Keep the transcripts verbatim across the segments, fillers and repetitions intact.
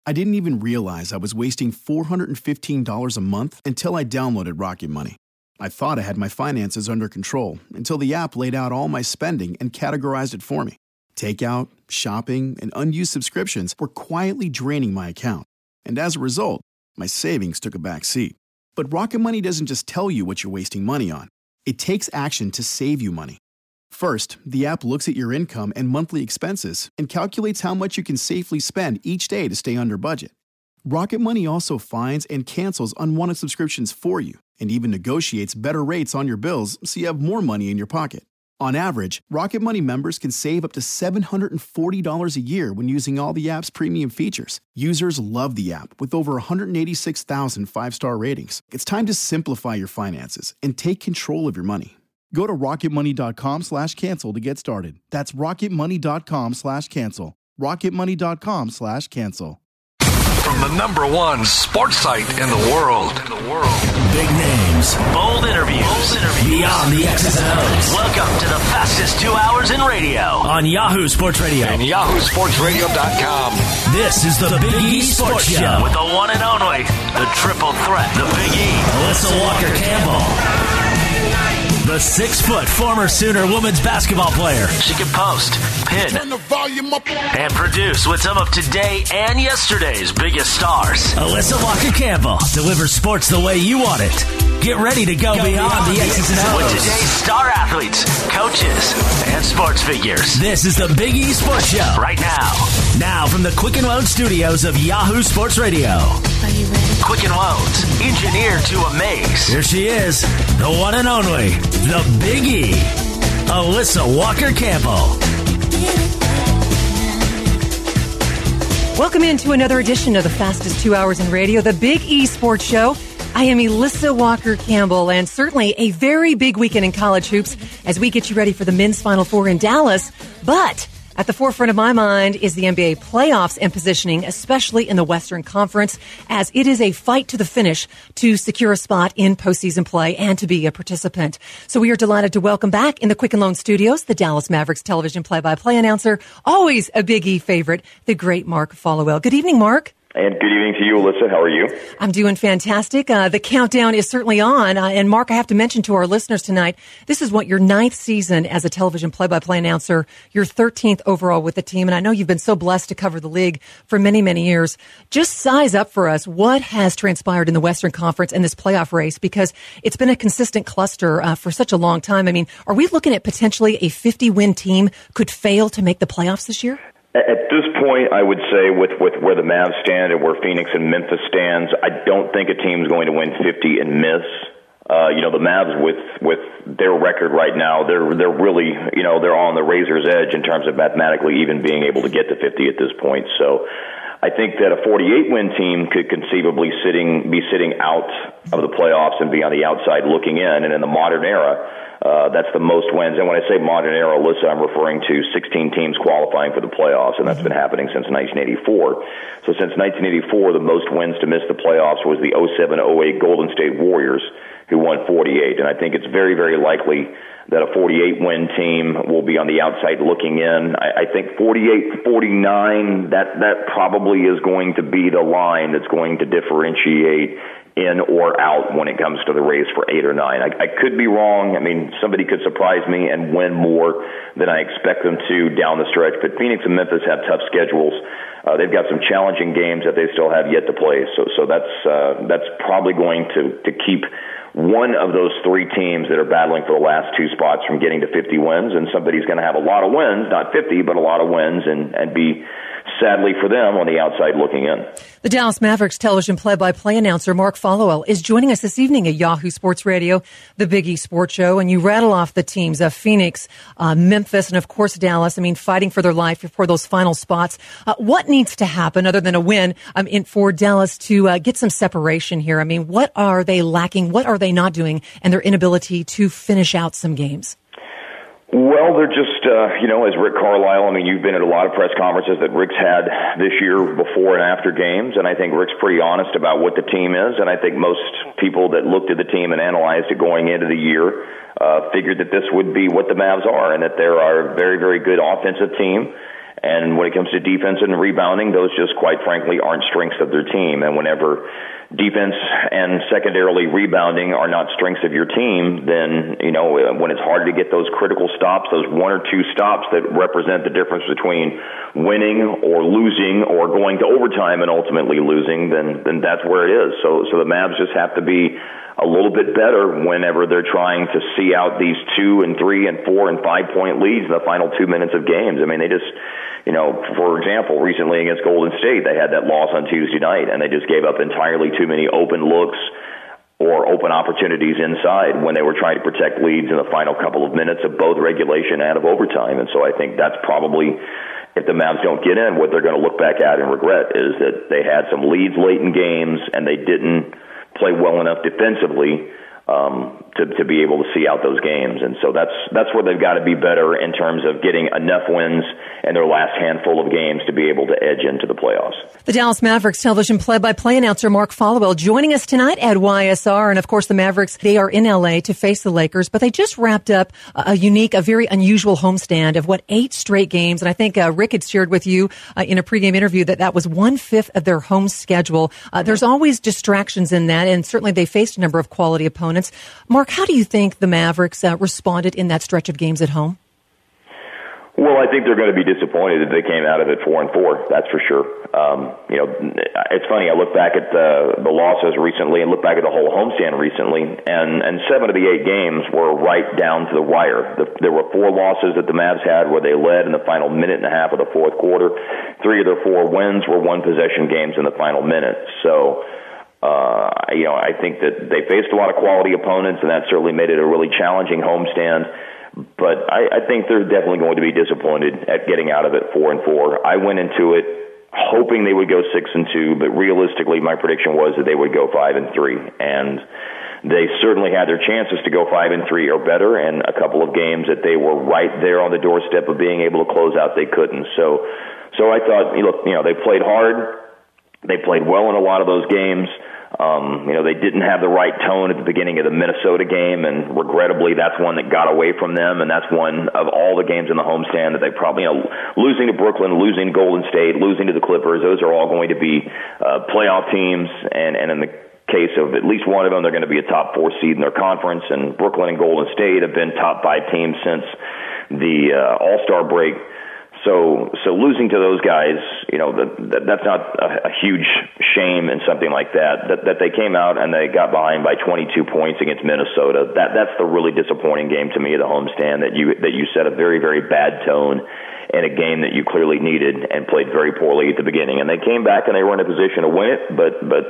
I didn't even realize I was wasting four hundred fifteen dollars a month until I downloaded Rocket Money. I thought I had my finances under control until the app laid out all my spending and categorized it for me. Takeout, shopping, and unused subscriptions were quietly draining my account. And as a result, my savings took a back seat. But Rocket Money doesn't just tell you what you're wasting money on. It takes action to save you money. First, the app looks at your income and monthly expenses and calculates how much you can safely spend each day to stay under budget. Rocket Money also finds and cancels unwanted subscriptions for you and even negotiates better rates on your bills so you have more money in your pocket. On average, Rocket Money members can save up to seven hundred forty dollars a year when using all the app's premium features. Users love the app with over one hundred eighty-six thousand five-star ratings. It's time to simplify your finances and take control of your money. Go to rocketmoney.com slash cancel to get started. That's rocketmoney.com slash cancel. rocketmoney.com slash cancel. From the number one sports site in the world. In the world. Big names. Bold interviews. Bold interviews. Beyond the X's and O's. Welcome to the fastest two hours in radio. On Yahoo Sports Radio. And yahoo sports radio dot com. This is the Big E Sports Show. With the one and only, the triple threat, the Big E. Alyssa Walker-Campbell. The six-foot former Sooner women's basketball player. She can post, pin, and produce with some of today and yesterday's biggest stars. Alyssa Walker-Campbell delivers sports the way you want it. Get ready to go, go beyond, beyond the X's and O's. With today's star athletes, coaches, and sports figures. This is the Big E Sports Show. Right now. Now from the Quicken Loans studios of Yahoo Sports Radio. Are you ready? Quicken Loans, engineered to amaze. Here she is, the one and only, the Big E, Alyssa Walker-Campbell. Welcome into another edition of the fastest two hours in radio, the Big E Sports Show. I am Alyssa Walker-Campbell, and certainly a very big weekend in college hoops as we get you ready for the men's Final Four in Dallas. But at the forefront of my mind is the N B A playoffs and positioning, especially in the Western Conference, as it is a fight to the finish to secure a spot in postseason play and to be a participant. So we are delighted to welcome back in the Quicken Loan studios the Dallas Mavericks television play-by-play announcer, always a Big E favorite, the great Mark Followell. Good evening, Mark. And good evening to you, Alyssa. How are you? I'm doing fantastic. Uh, the countdown is certainly on. Uh, and Mark, I have to mention to our listeners tonight, this is what your ninth season as a television play-by-play announcer, your thirteenth overall with the team. And I know you've been so blessed to cover the league for many, many years. Just size up for us what has transpired in the Western Conference and this playoff race, because it's been a consistent cluster uh, for such a long time. I mean, are we looking at potentially a fifty-win team could fail to make the playoffs this year? At this point, I would say with, with where the Mavs stand and where Phoenix and Memphis stands, I don't think a team's going to win fifty and miss. Uh, you know, the Mavs with with their record right now, they're they're really, you know, they're on the razor's edge in terms of mathematically even being able to get to fifty at this point. So I think that a forty-eight win team could conceivably sitting be sitting out of the playoffs and be on the outside looking in. And in the modern era, Uh, that's the most wins. And when I say modern era, Alyssa, I'm referring to sixteen teams qualifying for the playoffs, and that's been happening since nineteen eighty-four. So since nineteen eighty-four, the most wins to miss the playoffs was the oh seven oh eight Golden State Warriors, who won forty-eight. And I think it's very, very likely that a forty-eight win team will be on the outside looking in. I, I think forty-eight forty-nine, that, that probably is going to be the line that's going to differentiate in or out when it comes to the race for eight or nine. I, I could be wrong. I mean, somebody could surprise me and win more than I expect them to down the stretch. But Phoenix and Memphis have tough schedules. Uh, they've got some challenging games that they still have yet to play. So, so that's uh, that's probably going to to keep one of those three teams that are battling for the last two spots from getting to fifty wins. And somebody's going to have a lot of wins, not fifty, but a lot of wins, and and be, sadly for them, on the outside looking in. The Dallas Mavericks television play-by-play announcer Mark Followell is joining us this evening at Yahoo Sports Radio, the Big E Sports Show, and you rattle off the teams of Phoenix, uh, Memphis, and of course Dallas. I mean, fighting for their life for those final spots. Uh, what needs to happen other than a win um, in, for Dallas to uh, get some separation here? I mean, what are they lacking? What are they not doing? And their inability to finish out some games? Well, they're just, uh, you know, as Rick Carlisle, I mean, you've been at a lot of press conferences that Rick's had this year before and after games, and I think Rick's pretty honest about what the team is, and I think most people that looked at the team and analyzed it going into the year uh, figured that this would be what the Mavs are, and that they're a very, very good offensive team, And when it comes to defense and rebounding, those just quite frankly aren't strengths of their team. And whenever defense and secondarily rebounding are not strengths of your team, then, you know, when it's hard to get those critical stops, those one or two stops that represent the difference between winning or losing or going to overtime and ultimately losing, then then that's where it is. So so the Mavs just have to be a little bit better whenever they're trying to see out these two and three and four and five point leads in the final two minutes of games. I mean, they just, you know, for example, recently against Golden State, they had that loss on Tuesday night, and they just gave up entirely too many open looks or open opportunities inside when they were trying to protect leads in the final couple of minutes of both regulation and of overtime. And so I think that's probably, if the Mavs don't get in, what they're going to look back at and regret is that they had some leads late in games and they didn't play well enough defensively um, to, to be able to see out those games. And so that's that's where they've got to be better in terms of getting enough wins in their last handful of games to be able to edge into the playoffs. The Dallas Mavericks television play-by-play announcer Mark Followell joining us tonight at Y S R. And, of course, the Mavericks, they are in L A to face the Lakers, but they just wrapped up a unique, a very unusual homestand of, what, eight straight games. And I think uh, Rick had shared with you uh, in a pregame interview that that was one-fifth of their home schedule. Uh, there's always distractions in that, and certainly they faced a number of quality opponents. Mark, how do you think the Mavericks uh, responded in that stretch of games at home? Well, I think they're going to be disappointed that they came out of it four and four. That's for sure. Um, you know, it's funny. I look back at the, the losses recently and look back at the whole homestand recently, and, and seven of the eight games were right down to the wire. The, there were four losses that the Mavs had where they led in the final minute and a half of the fourth quarter. Three of their four wins were one possession games in the final minute. So, uh, you know, I think that they faced a lot of quality opponents, and that certainly made it a really challenging homestand. But I, I think they're definitely going to be disappointed at getting out of it four and four. I went into it hoping they would go six and two, but realistically, my prediction was that they would go five and three, and they certainly had their chances to go five and three or better. And a couple of games that they were right there on the doorstep of being able to close out, they couldn't. So, so I thought, you know, you know, they played hard, they played well in a lot of those games. Um, you know, they didn't have the right tone at the beginning of the Minnesota game, and regrettably, that's one that got away from them, and that's one of all the games in the homestand that they probably, you know, losing to Brooklyn, losing to Golden State, losing to the Clippers, those are all going to be uh, playoff teams, and, and in the case of at least one of them, they're going to be a top four seed in their conference, and Brooklyn and Golden State have been top five teams since the uh, All-Star break. So, so losing to those guys, you know, that, that, that's not a, a huge shame in something like that, that. That they came out and they got behind by twenty-two points against Minnesota. That that's the really disappointing game to me, the homestand, that you that you set a very very bad tone in a game that you clearly needed and played very poorly at the beginning. And they came back and they were in a position to win it, but but.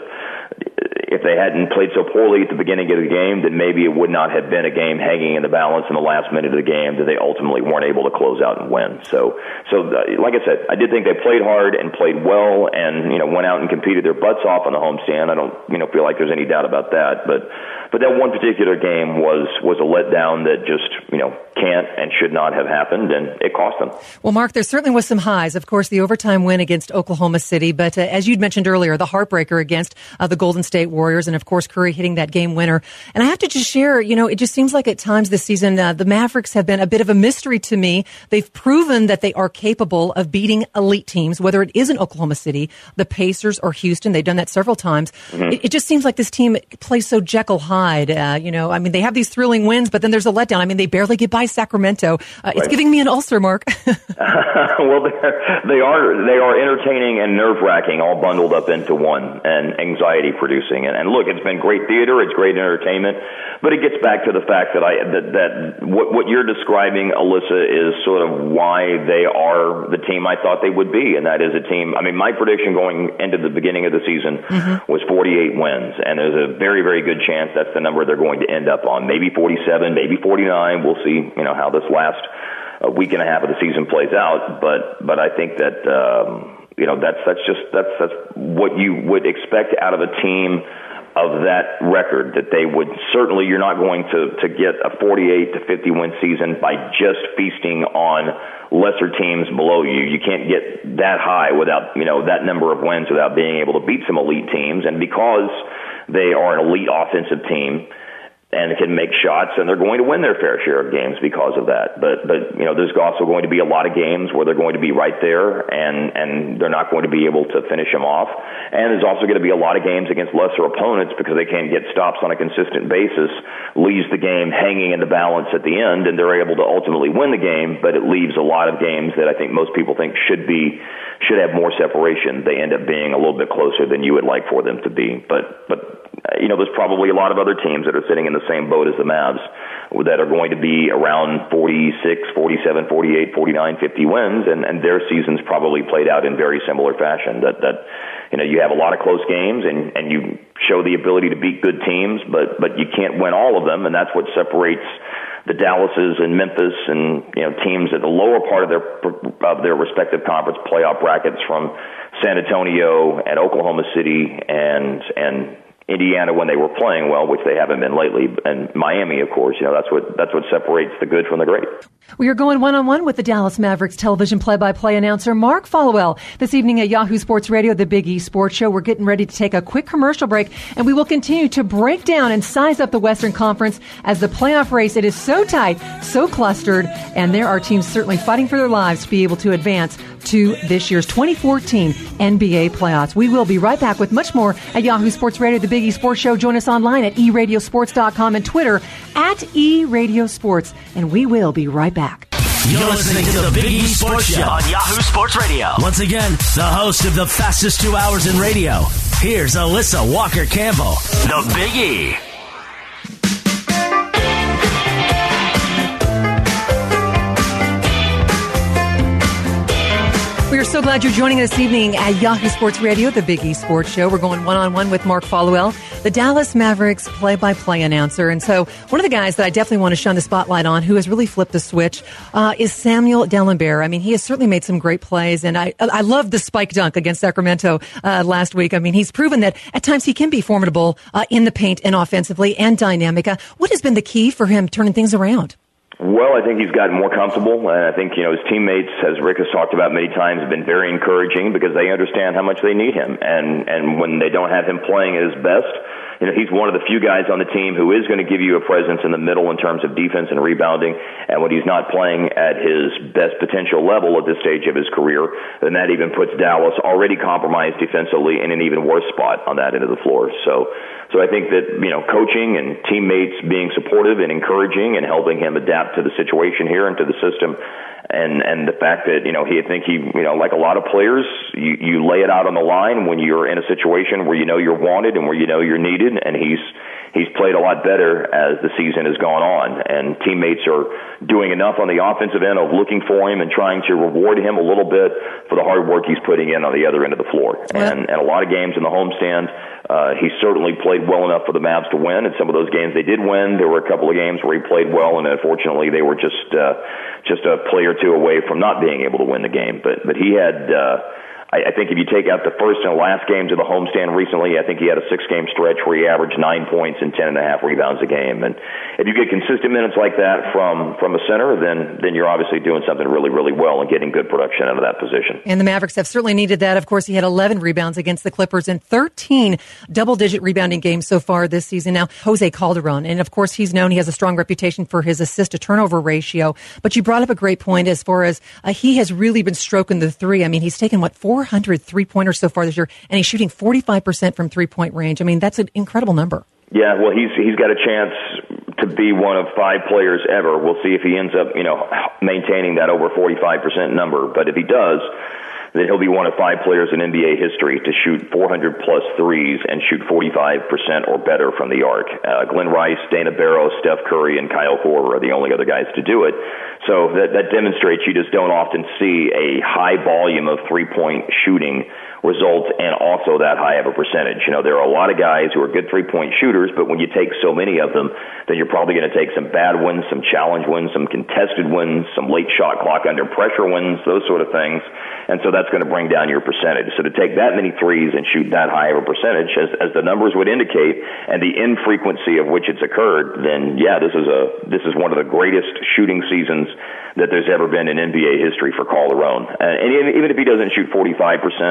If they hadn't played so poorly at the beginning of the game, then maybe it would not have been a game hanging in the balance in the last minute of the game that they ultimately weren't able to close out and win. So, so uh, like I said, I did think they played hard and played well, and you know went out and competed their butts off on the homestand. I don't you know feel like there's any doubt about that. But but that one particular game was was a letdown that just you know can't and should not have happened, and it cost them. Well, Mark, there certainly was some highs. Of course, the overtime win against Oklahoma City, but uh, as you'd mentioned earlier, the heartbreaker against uh, the Golden State Warriors, and of course Curry hitting that game winner. And I have to just share, you know, it just seems like at times this season uh, the Mavericks have been a bit of a mystery to me. They've proven that they are capable of beating elite teams, whether it is in Oklahoma City, the Pacers, or Houston. They've done that several times. Mm-hmm. It, it just seems like this team plays so Jekyll Hyde. Uh, you know, I mean, they have these thrilling wins, but then there's a letdown. I mean, they barely get by Sacramento. Uh, it's right. Giving me an ulcer, Mark. Well, they are they are entertaining and nerve-wracking, all bundled up into one, and anxiety-producing. And, and look, it's been great theater, it's great entertainment, but it gets back to the fact that I that, that what, what you're describing, Alyssa, is sort of why they are the team I thought they would be, and that is a team. I mean, my prediction going into the beginning of the season mm-hmm. was forty-eight wins, and there's a very, very good chance that's the number they're going to end up on. Maybe forty-seven, maybe forty-nine. We'll see. You know how this last uh, week and a half of the season plays out, but but I think that um, you know that's that's just that's that's what you would expect out of a team of that record, that they would certainly, you're not going to, to get a forty-eight to fifty win season by just feasting on lesser teams below you. You can't get that high without, you know, that number of wins without being able to beat some elite teams. And because they are an elite offensive team, and can make shots, and they're going to win their fair share of games because of that. But, but you know, there's also going to be a lot of games where they're going to be right there, and, and they're not going to be able to finish them off. And there's also going to be a lot of games against lesser opponents because they can't get stops on a consistent basis, leaves the game hanging in the balance at the end, and they're able to ultimately win the game, but it leaves a lot of games that I think most people think should be should have more separation. They end up being a little bit closer than you would like for them to be. But, but you know, there's probably a lot of other teams that are sitting in the same boat as the Mavs that are going to be around forty-six, forty-seven, forty-eight, forty-nine, fifty wins, and, and their seasons probably played out in very similar fashion. That, that you know, you have a lot of close games, and, and you show the ability to beat good teams, but, but you can't win all of them, and that's what separates the Dallases and Memphis and, you know, teams at the lower part of their of their respective conference playoff brackets from San Antonio and Oklahoma City and and Indiana when they were playing well, which they haven't been lately, and Miami, of course. You know, that's what that's what separates the good from the great. We are going one-on-one with the Dallas Mavericks television play-by-play announcer Mark Followell this evening at Yahoo Sports Radio, the Big East Sports Show. We're getting ready to take a quick commercial break, and we will continue to break down and size up the Western Conference as the playoff race. It is so tight, so clustered, and there are teams certainly fighting for their lives to be able to advance to this year's twenty fourteen N B A playoffs. We will be right back with much more at Yahoo Sports Radio, the Big East Sports Show. Join us online at e radio sports dot com and Twitter at eradiosports, and we will be right back. You're listening to the Big East Sports Show on Yahoo Sports Radio. Once again, the host of the fastest two hours in radio. Here's Alyssa Walker-Campbell. The Big E. We are so glad you're joining us this evening at Yahoo Sports Radio, the Big East Sports Show. We're going one-on-one with Mark Followell, the Dallas Mavericks play-by-play announcer. And so one of the guys that I definitely want to shine the spotlight on who has really flipped the switch uh, is Samuel Dellenberre. I mean, he has certainly made some great plays, and I I love the spike dunk against Sacramento uh, last week. I mean, he's proven that at times he can be formidable uh, in the paint and offensively and dynamic. Uh, what has been the key for him turning things around? Well, I think he's gotten more comfortable, and I think, you know, his teammates, as Rick has talked about many times, have been very encouraging because they understand how much they need him. And, and when they don't have him playing at his best, you know, he's one of the few guys on the team who is going to give you a presence in the middle in terms of defense and rebounding. And when he's not playing at his best potential level at this stage of his career, then that even puts Dallas, already compromised defensively, in an even worse spot on that end of the floor. So, so I think that, you know, coaching and teammates being supportive and encouraging and helping him adapt to the situation here and to the system, and and the fact that, you know, he I think he, you know, like a lot of players, you, you lay it out on the line when you're in a situation where you know you're wanted and where you know you're needed, and he's he's played a lot better as the season has gone on, and teammates are doing enough on the offensive end of looking for him and trying to reward him a little bit for the hard work he's putting in on the other end of the floor. And, and a lot of games in the homestand, uh, he certainly played well enough for the Mavs to win. And some of those games they did win. There were a couple of games where he played well, and unfortunately they were just uh, just a play or two away from not being able to win the game. But but he had. Uh, I think if you take out the first and last games of the homestand recently, I think he had a six-game stretch where he averaged nine points and ten and a half rebounds a game. And if you get consistent minutes like that from from a center, then then you're obviously doing something really, really well and getting good production out of that position. And the Mavericks have certainly needed that. Of course, he had eleven rebounds against the Clippers and thirteen double-digit rebounding games so far this season. Now, Jose Calderon, and of course, he's known, he has a strong reputation for his assist-to-turnover ratio. But you brought up a great point as far as uh, he has really been stroking the three. I mean, he's taken, what, four hundred three-pointers so far this year, and he's shooting forty-five percent from three-point range. I mean, that's an incredible number. Yeah, well, he's he's got a chance to be one of five players ever. We'll see if he ends up, you know, maintaining that over forty-five percent number. But if he does, then he'll be one of five players in N B A history to shoot four hundred plus threes and shoot forty-five percent or better from the arc. Uh, Glenn Rice, Dana Barrow, Steph Curry, and Kyle Korver are the only other guys to do it. So that, that demonstrates you just don't often see a high volume of three-point shooting result and also that high of a percentage. You know, there are a lot of guys who are good three-point shooters, but when you take so many of them, then you're probably going to take some bad wins, some challenge wins, some contested wins, some late shot clock under pressure wins, those sort of things. And so that's going to bring down your percentage. So to take that many threes and shoot that high of a percentage, as, as the numbers would indicate, and the infrequency of which it's occurred, then yeah, this is a this is one of the greatest shooting seasons that there's ever been in N B A history for Calderon. Uh, and even if he doesn't shoot forty-five percent,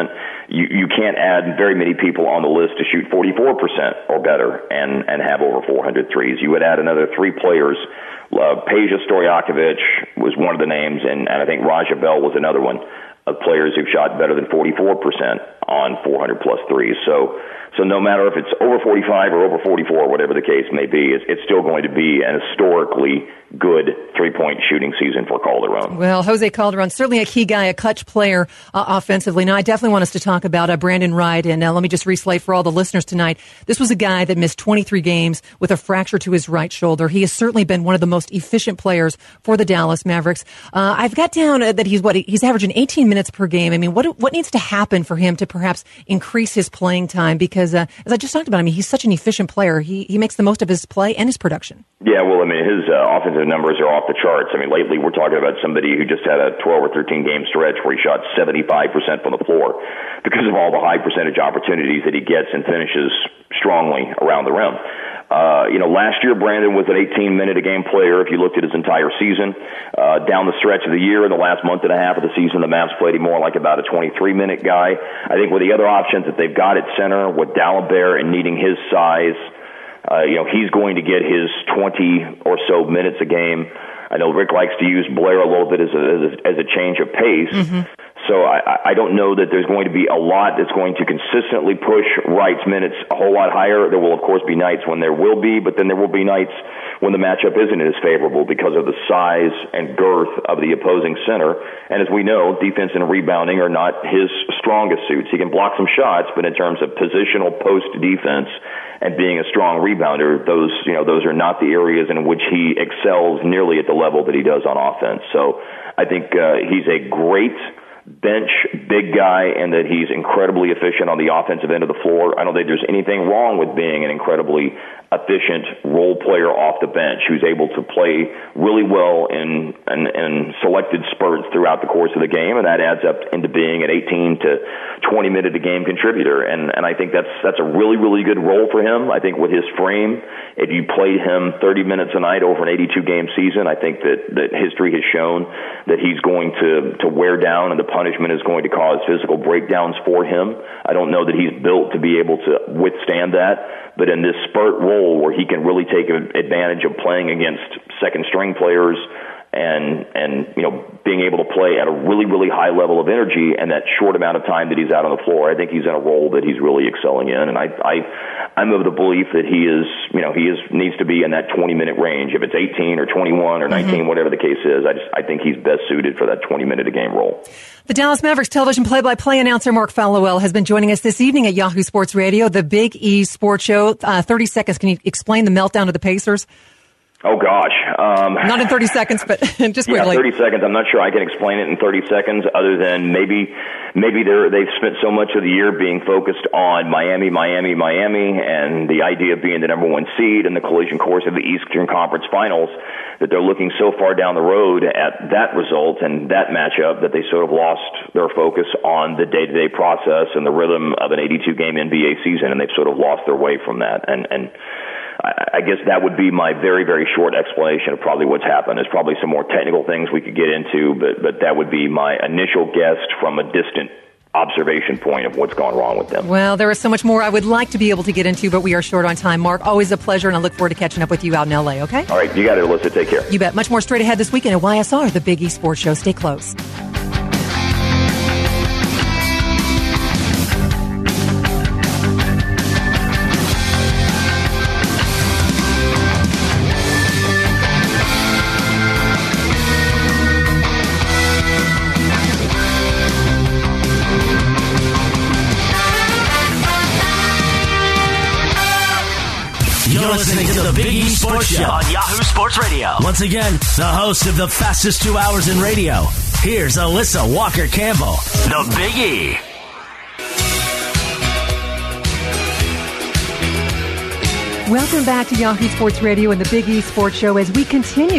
you, you can't add very many people on the list to shoot forty-four percent or better and, and have over four hundred threes. You would add another three players. Uh, Peja Stojakovic was one of the names, and, and I think Raja Bell was another one of players who've shot better than forty-four percent on four hundred plus threes. So, so no matter if it's over forty-five or over forty-four, whatever the case may be, it's, it's still going to be an historically good three-point shooting season for Calderon. Well, Jose Calderon, certainly a key guy, a clutch player uh, offensively. Now, I definitely want us to talk about uh, Brandon Wright, and uh, let me just reslate for all the listeners tonight. This was a guy that missed twenty-three games with a fracture to his right shoulder. He has certainly been one of the most efficient players for the Dallas Mavericks. Uh, I've got down uh, that he's what he's averaging eighteen minutes per game. I mean, what what needs to happen for him to perhaps increase his playing time? Because uh, as I just talked about, I mean, he's such an efficient player. He he makes the most of his play and his production. Yeah, well, I mean, his uh, offensive numbers are off the charts. I mean, lately we're talking about somebody who just had a twelve or thirteen game stretch where he shot seventy-five percent from the floor because of all the high percentage opportunities that he gets and finishes strongly around the rim. Uh, you know, last year Brandon was an eighteen minute a game player if you looked at his entire season. Uh, down the stretch of the year, in the last month and a half of the season, the Mavs played him more like about a twenty-three minute guy. I think with the other options that they've got at center, with Dalibert and needing his size, Uh, you know, he's going to get his twenty or so minutes a game. I know Rick likes to use Blair a little bit as a, as a, as a change of pace. Mm-hmm. So I, I don't know that there's going to be a lot that's going to consistently push Wright's minutes a whole lot higher. There will, of course, be nights when there will be, but then there will be nights when the matchup isn't as favorable because of the size and girth of the opposing center. And as we know, defense and rebounding are not his strongest suits. He can block some shots, but in terms of positional post defense and being a strong rebounder, those, you know, those are not the areas in which he excels nearly at the level that he does on offense. So I think uh, he's a great bench big guy and that he's incredibly efficient on the offensive end of the floor. I don't think there's anything wrong with being an incredibly efficient role player off the bench who's able to play really well in, in, in selected spurts throughout the course of the game, and that adds up into being an eighteen to twenty minute a game contributor. And, and I think that's that's a really, really good role for him. I think with his frame, if you played him thirty minutes a night over an eighty-two game season, I think that, that history has shown that he's going to, to wear down and the punishment is going to cause physical breakdowns for him. I don't know that he's built to be able to withstand that, but in this spurt role where he can really take advantage of playing against second string players and, and, you know, being able to play at a really, really high level of energy and that short amount of time that he's out on the floor, I think he's in a role that he's really excelling in. And I, I, I'm of the belief that he is, you know, he is, needs to be in that twenty minute range. If it's eighteen or twenty-one or nineteen, mm-hmm. whatever the case is, I just, I think he's best suited for that twenty minute a game role. The Dallas Mavericks television play-by-play announcer Mark Falwell has been joining us this evening at Yahoo Sports Radio, the Big E Sports Show. Uh, thirty seconds. Can you explain the meltdown of the Pacers? Oh, gosh. Um, Not in thirty seconds, but just quickly. Yeah, thirty seconds. I'm not sure I can explain it in thirty seconds other than maybe maybe they're, they've spent so much of the year being focused on Miami, Miami, Miami, and the idea of being the number one seed in the collision course of the Eastern Conference Finals that they're looking so far down the road at that result and that matchup that they sort of lost their focus on the day-to-day process and the rhythm of an eighty-two game N B A season, and they've sort of lost their way from that. And, and I guess that would be my very, very short explanation of probably what's happened. There's probably some more technical things we could get into, but, but that would be my initial guess from a distant observation point of what's gone wrong with them. Well, there is so much more I would like to be able to get into, but we are short on time. Mark, always a pleasure, and I look forward to catching up with you out in L A, okay? All right, you got it, Alyssa. Take care. You bet. Much more straight ahead this weekend at Y S R, the Big E Sports Show. Stay close. You're listening to the Big E Sports Show on Yahoo Sports Radio. Once again, the host of the fastest two hours in radio. Here's Alyssa Walker-Campbell. The Big E. Welcome back to Yahoo Sports Radio and the Big E Sports Show as we continue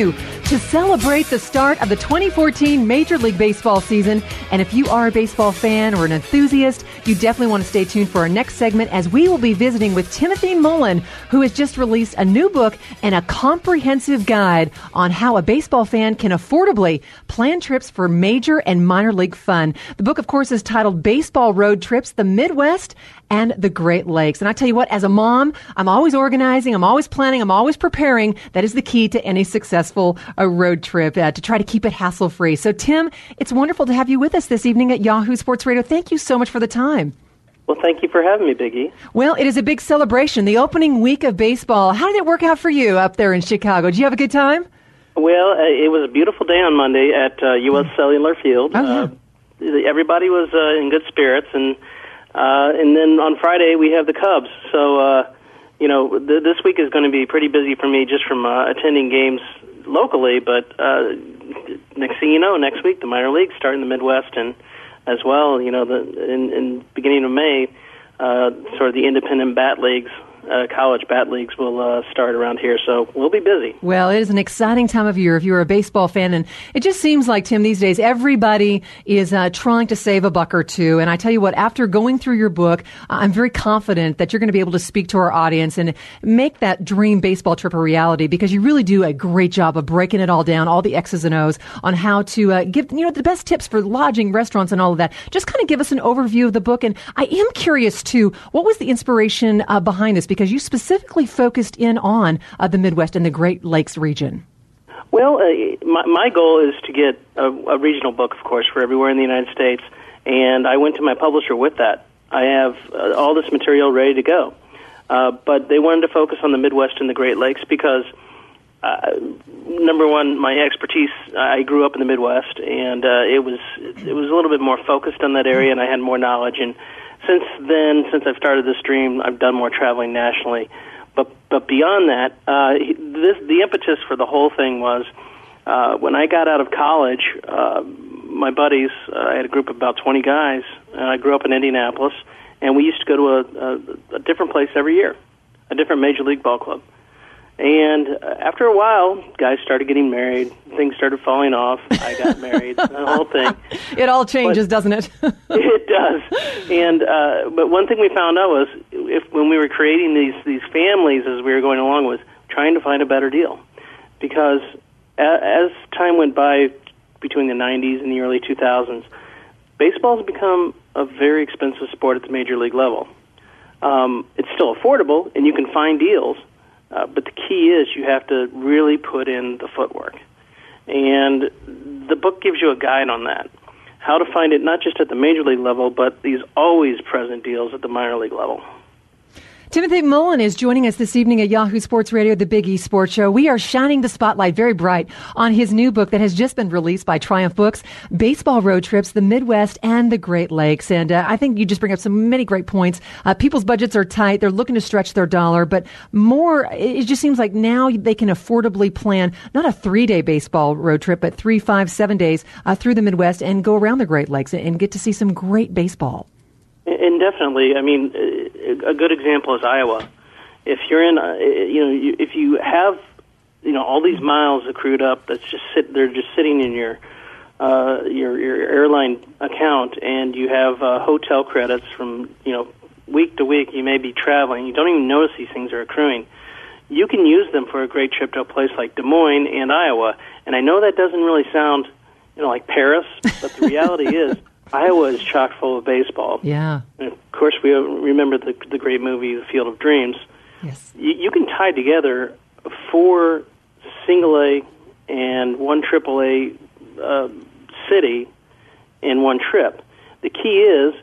to celebrate the start of the twenty fourteen Major League Baseball season. And if you are a baseball fan or an enthusiast, you definitely want to stay tuned for our next segment as we will be visiting with Timothy Mullen, who has just released a new book and a comprehensive guide on how a baseball fan can affordably plan trips for major and minor league fun. The book, of course, is titled Baseball Road Trips, the Midwest and the Great Lakes. And I tell you what, as a mom, I'm always organizing, I'm always planning, I'm always preparing. That is the key to any successful uh, road trip, uh, to try to keep it hassle-free. So, Tim, it's wonderful to have you with us this evening at Yahoo Sports Radio. Thank you so much for the time. Well, thank you for having me, Big E. Well, it is a big celebration, the opening week of baseball. How did it work out for you up there in Chicago? Did you have a good time? Well, uh, it was a beautiful day on Monday at uh, U S Cellular Field. Oh, yeah. uh, everybody was uh, in good spirits, and uh, and then on Friday we have the Cubs. So, uh, you know, th- this week is going to be pretty busy for me just from uh, attending games locally, but uh, next thing you know, next week the minor leagues start in the Midwest, and as well, you know, the in, in beginning of May, uh, sort of the independent bat leagues, uh, college bat leagues will uh, start around here, so we'll be busy. Well, it is an exciting time of year if you're a baseball fan, and it just seems like, Tim, these days everybody is uh, trying to save a buck or two, and I tell you what, after going through your book, I'm very confident that you're going to be able to speak to our audience and make that dream baseball trip a reality, because you really do a great job of breaking it all down, all the X's and O's on how to uh, give, you know, the best tips for lodging, restaurants, and all of that. Just kind of give us an overview of the book, and I am curious, too, what was the inspiration uh, behind this? Because you specifically focused in on uh, the Midwest and the Great Lakes region. Well, uh, my, my goal is to get a, a regional book, of course, for everywhere in the United States, and I went to my publisher with that. I have uh, all this material ready to go, uh, but they wanted to focus on the Midwest and the Great Lakes because, uh, number one, my expertise, I grew up in the Midwest, and uh, it was it was a little bit more focused on that area, and I had more knowledge, and Since then, since I've started this dream, I've done more traveling nationally. But but beyond that, uh, this, the impetus for the whole thing was uh, when I got out of college, uh, my buddies, uh, I had a group of about twenty guys, and I grew up in Indianapolis, and we used to go to a, a, a different place every year, a different major league ball club. And after a while, guys started getting married. Things started falling off. I got married. The whole thing. It all changes, but, doesn't it? It does. And uh, but one thing we found out was, if when we were creating these these families as we were going along, was trying to find a better deal, because as time went by between the nineties and the early two thousands, baseball has become a very expensive sport at the major league level. Um, it's still affordable, and you can find deals. Uh, but the key is you have to really put in the footwork. And the book gives you a guide on that, how to find it not just at the major league level, but these always present deals at the minor league level. Timothy Mullen is joining us this evening at Yahoo Sports Radio, the Big E Sports Show. We are shining the spotlight very bright on his new book that has just been released by Triumph Books, Baseball Road Trips, the Midwest and the Great Lakes. And uh, I think you just bring up some many great points. Uh, people's budgets are tight. They're looking to stretch their dollar, but more, it just seems like now they can affordably plan not a three-day baseball road trip, but three, five, seven days uh, through the Midwest and go around the Great Lakes and get to see some great baseball. And definitely, I mean, a good example is Iowa. If you're in, you know, if you have, you know, all these miles accrued up, that's just sit, they're just sitting in your, uh, your your airline account, and you have uh, hotel credits from, you know, week to week. You may be traveling. You don't even notice these things are accruing. You can use them for a great trip to a place like Des Moines and Iowa. And I know that doesn't really sound, you know, like Paris, but the reality is, Iowa is chock full of baseball. Yeah. And of course, we remember the the great movie, The Field of Dreams. Yes. You, you can tie together four single A and one triple A uh, city in one trip. The key is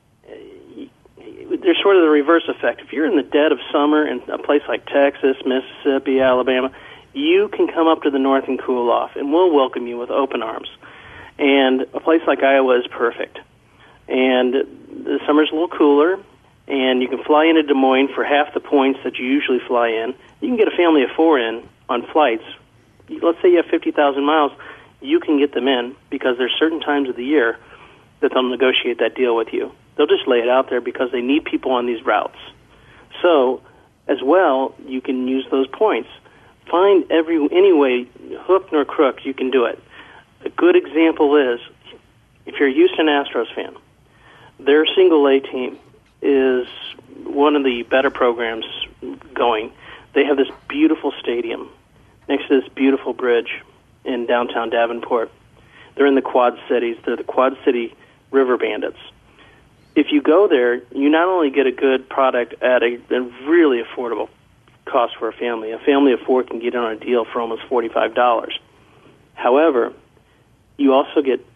there's sort of the reverse effect. If you're in the dead of summer in a place like Texas, Mississippi, Alabama, you can come up to the north and cool off, and we'll welcome you with open arms. And a place like Iowa is perfect. And the summer's a little cooler, and you can fly into Des Moines for half the points that you usually fly in. You can get a family of four in on flights. Let's say you have fifty thousand miles. You can get them in because there's certain times of the year that they'll negotiate that deal with you. They'll just lay it out there because they need people on these routes. So, as well, you can use those points find every any way, hook nor crook, you can do it. A good example is, if you're a Houston Astros fan, their single A team is one of the better programs going. They have this beautiful stadium next to this beautiful bridge in downtown Davenport. They're in the Quad Cities. They're the Quad City River Bandits. If you go there, you not only get a good product at a, a really affordable cost for a family. A family of four can get on a deal for almost forty-five dollars. However, you also get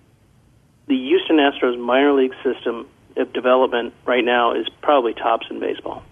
the Houston Astros minor league system of development right now is probably tops in baseball.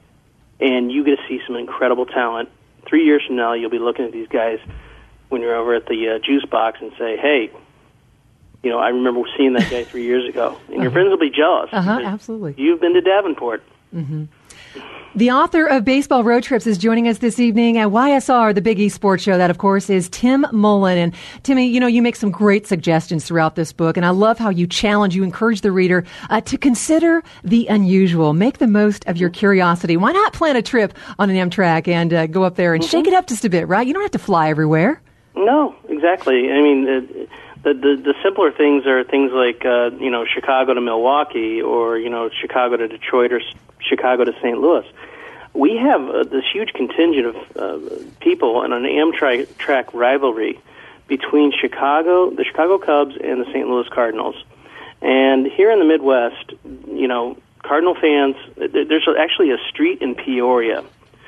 And you get to see some incredible talent. Three years from now, you'll be looking at these guys when you're over at the uh, juice box and say, hey, you know, I remember seeing that guy three years ago. And uh-huh. your friends will be jealous. Uh-huh, absolutely. You've been to Davenport. Mm-hmm. The author of Baseball Road Trips is joining us this evening at Y S R, the Big East Sports Show. That, of course, is Tim Mullen. And Timmy, you know, you make some great suggestions throughout this book, and I love how you challenge, you encourage the reader uh, to consider the unusual. Make the most of your curiosity. Why not plan a trip on an Amtrak and uh, go up there and mm-hmm. shake it up just a bit, right? You don't have to fly everywhere. No, exactly. I mean, the the, the, the simpler things are things like, uh, you know, Chicago to Milwaukee, or, you know, Chicago to Detroit, or Chicago to Saint Louis. We have uh, this huge contingent of uh, people in an Amtrak rivalry between Chicago, the Chicago Cubs, and the Saint Louis Cardinals. And here in the Midwest, you know, Cardinal fans, there's actually a street in Peoria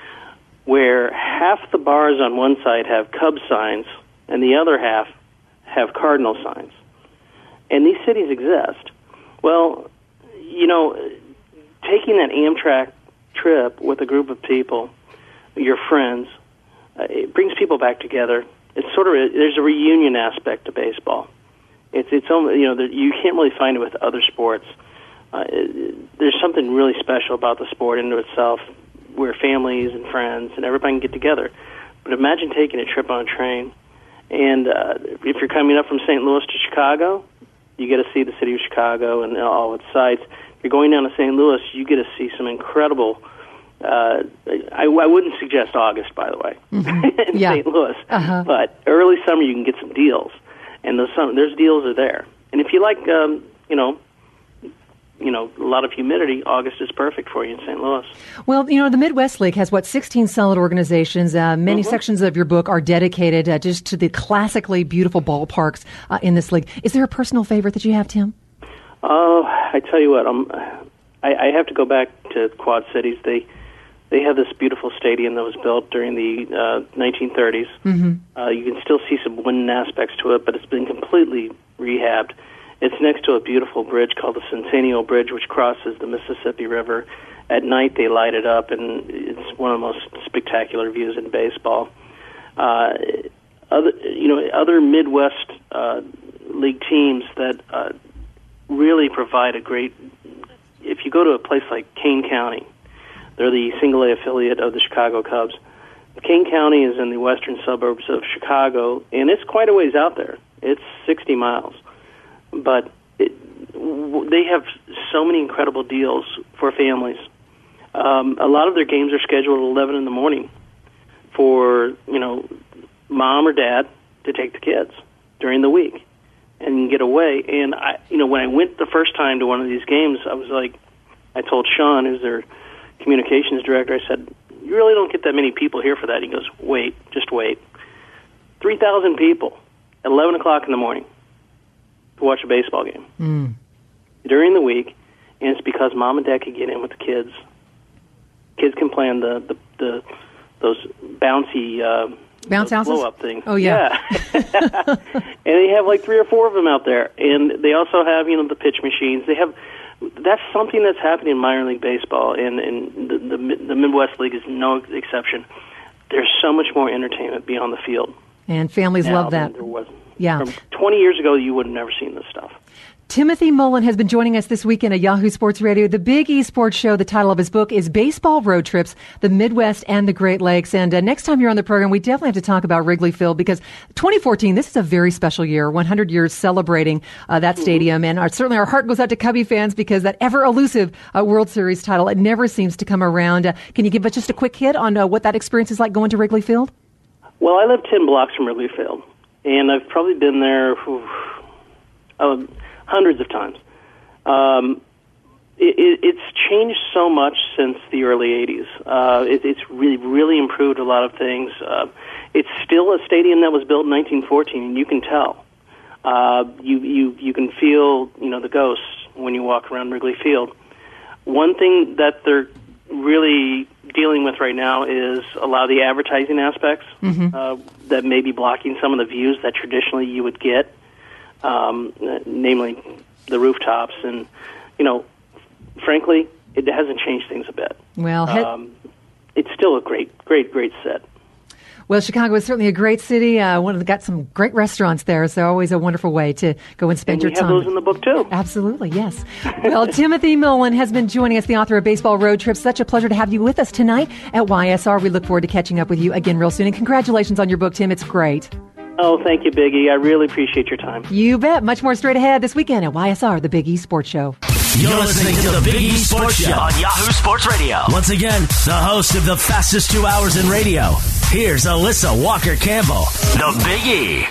where half the bars on one side have Cubs signs and the other half have Cardinal signs. And these cities exist. Well, you know, taking that Amtrak trip with a group of people, your friends, uh, it brings people back together. It's sort of a, there's a reunion aspect to baseball. It's it's only, you know, you can't really find it with other sports. Uh, it, there's something really special about the sport into itself, where families and friends and everybody can get together. But imagine taking a trip on a train, and uh, if you're coming up from Saint Louis to Chicago, you get to see the city of Chicago and all its sights. You're going down to Saint Louis, you get to see some incredible, uh, I, I wouldn't suggest August, by the way, mm-hmm. in yeah. Saint Louis, uh-huh. but early summer you can get some deals, and those, some, those deals are there. And if you like, um, you know, you know, a lot of humidity, August is perfect for you in Saint Louis. Well, you know, the Midwest League has, what, sixteen solid organizations. Uh, many mm-hmm. sections of your book are dedicated uh, just to the classically beautiful ballparks uh, in this league. Is there a personal favorite that you have, Tim? Oh, I tell you what, um, I, I have to go back to Quad Cities. They they have this beautiful stadium that was built during the uh, nineteen thirties. Mm-hmm. Uh, you can still see some wooden aspects to it, but it's been completely rehabbed. It's next to a beautiful bridge called the Centennial Bridge, which crosses the Mississippi River. At night, they light it up, and it's one of the most spectacular views in baseball. Uh, other, you know, other Midwest uh, League teams that uh, really provide a great, if you go to a place like Kane County, they're the single-A affiliate of the Chicago Cubs. Kane County is in the western suburbs of Chicago, and it's quite a ways out there. It's sixty miles. But it, they have so many incredible deals for families. Um, a lot of their games are scheduled at eleven in the morning for, you know, mom or dad to take the kids during the week and get away. And, I, you know, when I went the first time to one of these games, I was like, I told Sean, who's their communications director, I said, you really don't get that many people here for that. He goes, wait, just wait. three thousand people at eleven o'clock in the morning to watch a baseball game mm. during the week, and it's because mom and dad can get in with the kids. Kids can play on the, the, the those bouncy uh, bounce houses, blow-up things. Oh, yeah. yeah. And they have like three or four of them out there. And they also have, you know, the pitch machines. They have, that's something that's happening in minor league baseball, and, and the, the, the Midwest League is no exception. There's so much more entertainment beyond the field. And families now love that. There wasn't. Yeah. From twenty years ago, you would have never seen this stuff. Timothy Mullen has been joining us this weekend at Yahoo Sports Radio. The Big East Sports Show, the title of his book is Baseball Road Trips, the Midwest and the Great Lakes. And uh, next time you're on the program, we definitely have to talk about Wrigley Field, because twenty fourteen, this is a very special year, one hundred years celebrating uh, that stadium. Mm-hmm. And our, certainly our heart goes out to Cubby fans, because that ever-elusive uh, World Series title, it never seems to come around. Uh, can you give us just a quick hit on uh, what that experience is like going to Wrigley Field? Well, I live ten blocks from Wrigley Field, and I've probably been there whew, uh, hundreds of times. Um, it, it, it's changed so much since the early eighties. Uh, it, it's really, really improved a lot of things. Uh, it's still a stadium that was built in nineteen fourteen, and you can tell. Uh, you, you, you can feel, you know, the ghosts when you walk around Wrigley Field. One thing that they're really dealing with right now is a lot of the advertising aspects mm-hmm. uh, that may be blocking some of the views that traditionally you would get, um, namely the rooftops. And, you know, frankly, it hasn't changed things a bit. Well, he- um, it's still a great, great, great set. Well, Chicago is certainly a great city. Uh, one of the, got some great restaurants there, so always a wonderful way to go and spend and your we time. have those in the book, too. Absolutely, yes. Well, Timothy Millen has been joining us, the author of Baseball Road Trip. Such a pleasure to have you with us tonight at Y S R. We look forward to catching up with you again real soon. And congratulations on your book, Tim. It's great. Oh, thank you, Biggie. I really appreciate your time. You bet. Much more straight ahead this weekend at Y S R, the Big E Sports Show. You're listening to the Big E Sports Show on Yahoo Sports Radio. Once again, the host of the fastest two hours in radio. Here's Alyssa Walker-Campbell. The Big E.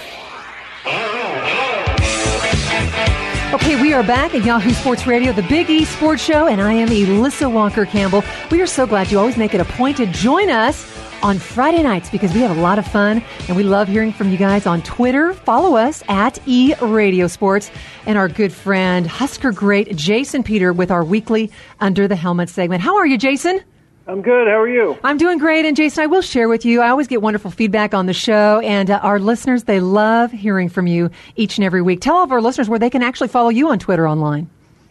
Okay, we are back at Yahoo Sports Radio, the Big E Sports Show, and I am Alyssa Walker-Campbell. We are so glad you always make it a point to join us on Friday nights because we have a lot of fun, and we love hearing from you guys on Twitter. Follow us at E Radio Sports, and our good friend Husker great Jason Peter with our weekly Under the Helmet segment. How are you, Jason? I'm good. How are you? I'm doing great. And Jason, I will share with you, I always get wonderful feedback on the show, and uh, our listeners, they love hearing from you each and every week. Tell all of our listeners where they can actually follow you on Twitter online.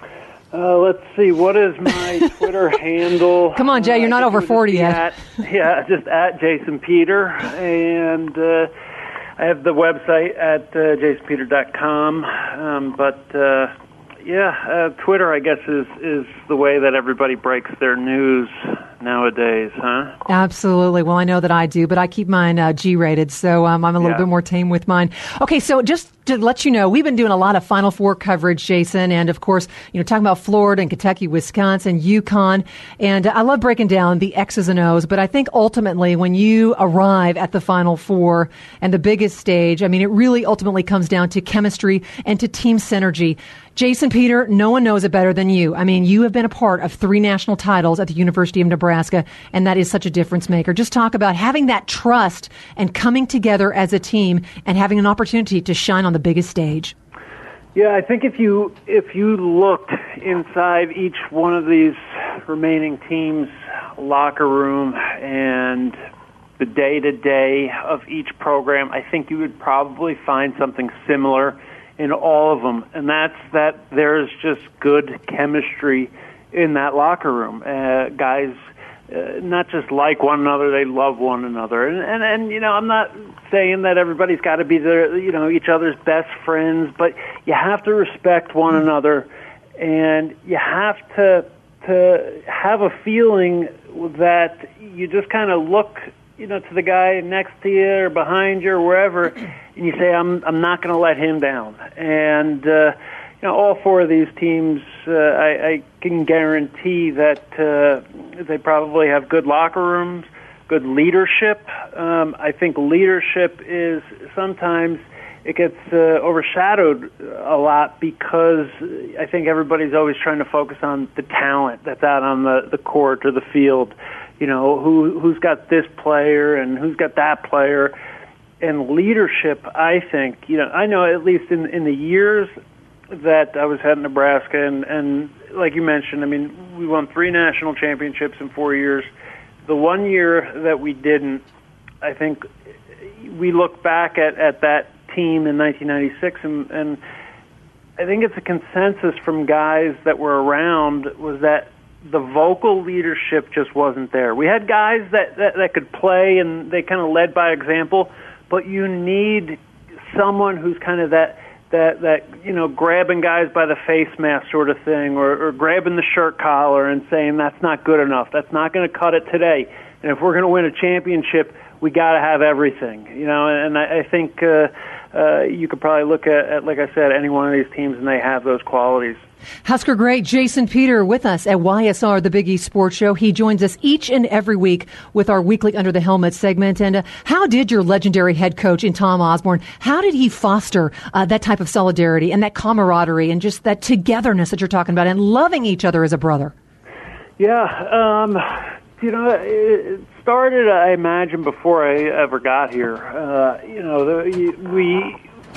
Uh, let's see. What is my Twitter handle? Come on, Jay. You're uh, not over forty yet. At, yeah, just at Jason Peter. And uh, I have the website at uh, jason peter dot com. Um, but, uh, yeah, uh, Twitter, I guess, is, is the way that everybody breaks their news nowadays, huh? Absolutely. Well, I know that I do, but I keep mine uh, G-rated, so um, I'm a little yeah. bit more tame with mine. Okay, so just to let you know, we've been doing a lot of Final Four coverage, Jason, and of course, you know, talking about Florida and Kentucky, Wisconsin, UConn, and I love breaking down the X's and O's, but I think ultimately when you arrive at the Final Four and the biggest stage, I mean, it really ultimately comes down to chemistry and to team synergy. Jason Peter, no one knows it better than you. I mean, you have been a part of three national titles at the University of Nebraska, and that is such a difference maker. Just talk about having that trust and coming together as a team and having an opportunity to shine on the biggest stage. Yeah, I think if you if you looked inside each one of these remaining teams' locker room and the day-to-day of each program, I think you would probably find something similar in all of them, and that's that there's just good chemistry in that locker room. Uh, guys uh, not just like one another, they love one another. And, and, and you know, I'm not saying that everybody's got to be their, you know, each other's best friends, but you have to respect one another, and you have to to have a feeling that you just kind of look, you know, to the guy next to you or behind you or wherever, and you say, I'm I'm not going to let him down. And, uh, you know, all four of these teams, uh, I, I can guarantee that uh, they probably have good locker rooms, good leadership. Um, I think leadership is sometimes it gets uh, overshadowed a lot because I think everybody's always trying to focus on the talent that's out on the, the court or the field. You know, who, who's got this player and who's got that player. And leadership, I think, you know, I know at least in, in the years that I was at Nebraska, and, and like you mentioned, I mean, we won three national championships in four years. The one year that we didn't, I think we look back at, at that team in nineteen ninety-six, and, and I think it's a consensus from guys that were around was that the vocal leadership just wasn't there. We had guys that, that, that could play, and they kind of led by example, but you need someone who's kind of that, that, that you know, grabbing guys by the face mask sort of thing, or, or grabbing the shirt collar and saying, that's not good enough, that's not going to cut it today. and if we're going to win a championship, we got to have everything, you know. And I, I think uh, uh, you could probably look at, at, like I said, any one of these teams, and they have those qualities. Husker great Jason Peter with us at Y S R, the Big East Sports Show. He joins us each and every week with our weekly Under the Helmet segment. And uh, how did your legendary head coach in Tom Osborne, how did he foster uh, that type of solidarity and that camaraderie and just that togetherness that you're talking about and loving each other as a brother? Yeah, um, you know, it started, I imagine, before I ever got here. Uh, you know, the, we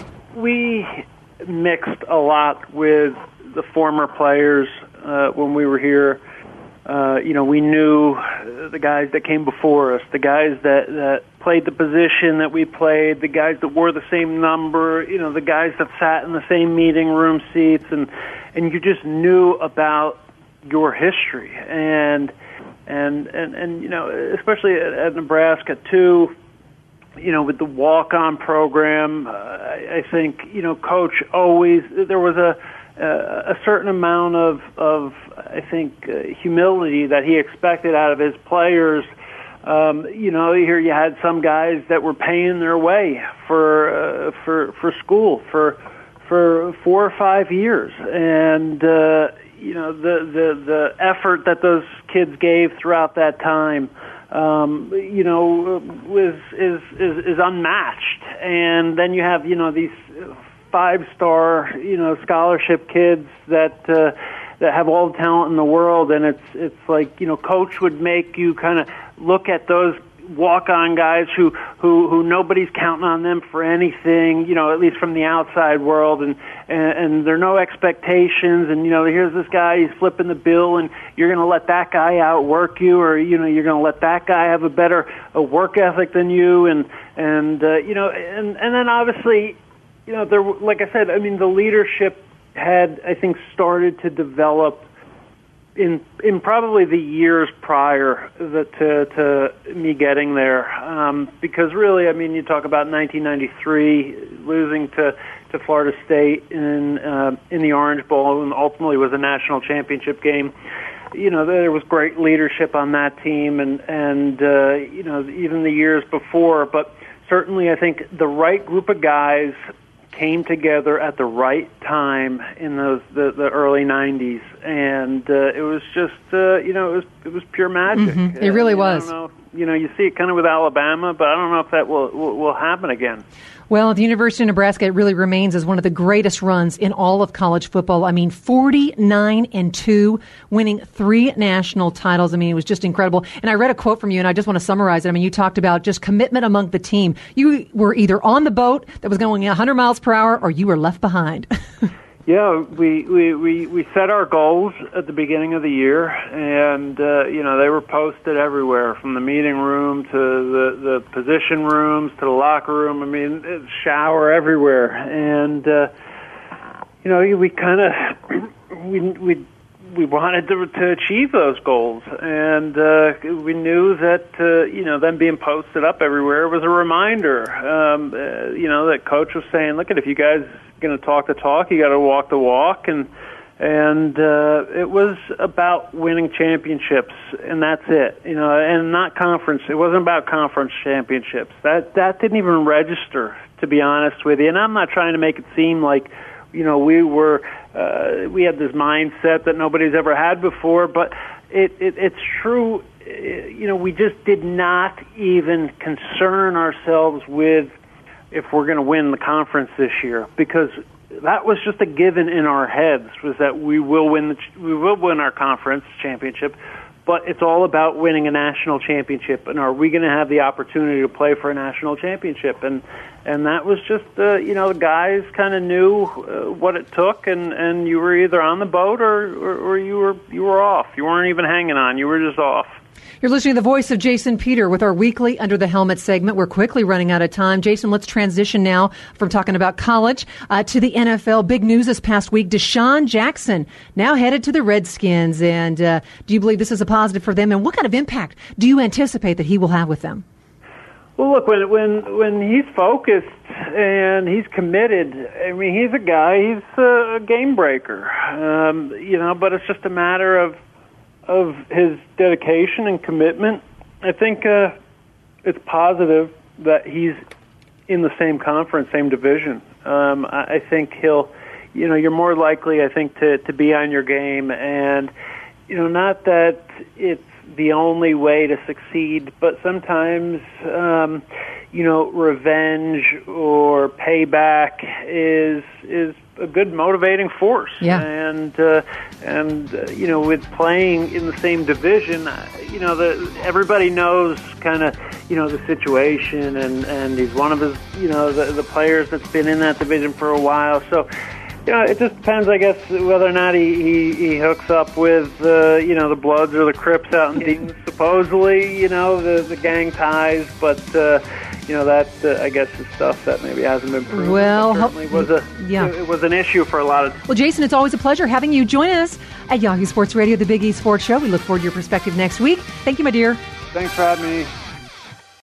we mixed a lot with the former players uh, when we were here. Uh, you know, we knew the guys that came before us, the guys that, that played the position that we played, the guys that wore the same number, you know, the guys that sat in the same meeting room seats, and and you just knew about your history. And and and, and you know, especially at, at Nebraska too, you know, with the walk-on program, uh, I, I think, you know, Coach always, there was a Uh, a certain amount of, of I think, uh, humility that he expected out of his players. Um, you know, here you had some guys that were paying their way for uh, for for school for for four or five years, and uh, you know the, the the effort that those kids gave throughout that time, um, you know, was is, is is unmatched. And then you have, you know, these five-star, you know, scholarship kids that uh, that have all the talent in the world, and it's it's like, you know, Coach would make you kind of look at those walk-on guys who, who who nobody's counting on them for anything, you know, at least from the outside world, and and, and there are no expectations, and, you know, here's this guy, he's flipping the bill, and you're going to let that guy outwork you, or, you know, you're going to let that guy have a better a work ethic than you, and and uh, you know, and and then obviously, you know, there, like I said, I mean, the leadership had, I think, started to develop in in probably the years prior the, to to me getting there, um, because really, I mean, you talk about nineteen ninety-three losing to, to Florida State in uh, in the Orange Bowl, and ultimately was a national championship game. You know, there was great leadership on that team, and and uh, you know, even the years before, but certainly, I think the right group of guys came together at the right time in those the, the early nineties, and uh, it was just uh, you know it was it was pure magic. Mm-hmm. It really uh, was. I don't know, you know, you see it kind of with Alabama, but I don't know if that will will, will happen again. Well, at the University of Nebraska, it really remains as one of the greatest runs in all of college football. I mean, forty-nine and two, winning three national titles. I mean, it was just incredible. And I read a quote from you, and I just want to summarize it. I mean, you talked about just commitment among the team. You were either on the boat that was going one hundred miles per hour, or you were left behind. Yeah, we, we, we, we set our goals at the beginning of the year, and, uh, you know, they were posted everywhere, from the meeting room to the, the position rooms to the locker room. I mean, shower everywhere. And, uh, you know, we kind of, we, we, we wanted to, to achieve those goals. And uh, we knew that, uh, you know, them being posted up everywhere was a reminder, um, uh, you know, that Coach was saying, look, if you guys going to talk the talk, you got to walk the walk, and and uh, it was about winning championships, and that's it, you know, and not conference. It wasn't about conference championships. That that didn't even register, to be honest with you. And I'm not trying to make it seem like, you know, we were uh, we had this mindset that nobody's ever had before, but it, it it's true. You know, we just did not even concern ourselves with if we're going to win the conference this year, because that was just a given in our heads, was that we will win the, we will win our conference championship, but it's all about winning a national championship, and are we going to have the opportunity to play for a national championship? And and that was just, uh, you know, the guys kind of knew uh, what it took, and, and you were either on the boat or, or, or you were you were off. You weren't even hanging on. You were just off. You're listening to the voice of Jason Peter with our weekly Under the Helmet segment. We're quickly running out of time. Jason, let's transition now from talking about college uh, to the N F L. Big news this past week. Deshaun Jackson now headed to the Redskins. And uh, do you believe this is a positive for them? And what kind of impact do you anticipate that he will have with them? Well, look, when when when he's focused and he's committed, I mean, he's a guy, he's a game breaker. Um, you know, but it's just a matter of of his dedication and commitment, I think uh, it's positive that he's in the same conference, same division. Um, I, I think he'll, you know, you're more likely, I think, to, to be on your game. And, you know, not that it's the only way to succeed, but sometimes, um, you know, revenge or payback is is a good motivating force. Yeah. And uh, and uh, you know, with playing in the same division, uh, you know, the everybody knows kind of, you know, the situation, and and he's one of his, you know, the the players that's been in that division for a while. So, you know, it just depends, I guess, whether or not he, he, he hooks up with, uh, you know, the Bloods or the Crips out in Dean. Supposedly, you know, the, the gang ties, but, uh, you know, that, uh, I guess, is stuff that maybe hasn't been proven. Well, certainly was a, yeah. it was an issue for a lot of... Well, Jason, it's always a pleasure having you join us at Yahoo Sports Radio, the Big E Sports Show. We look forward to your perspective next week. Thank you, my dear. Thanks for having me.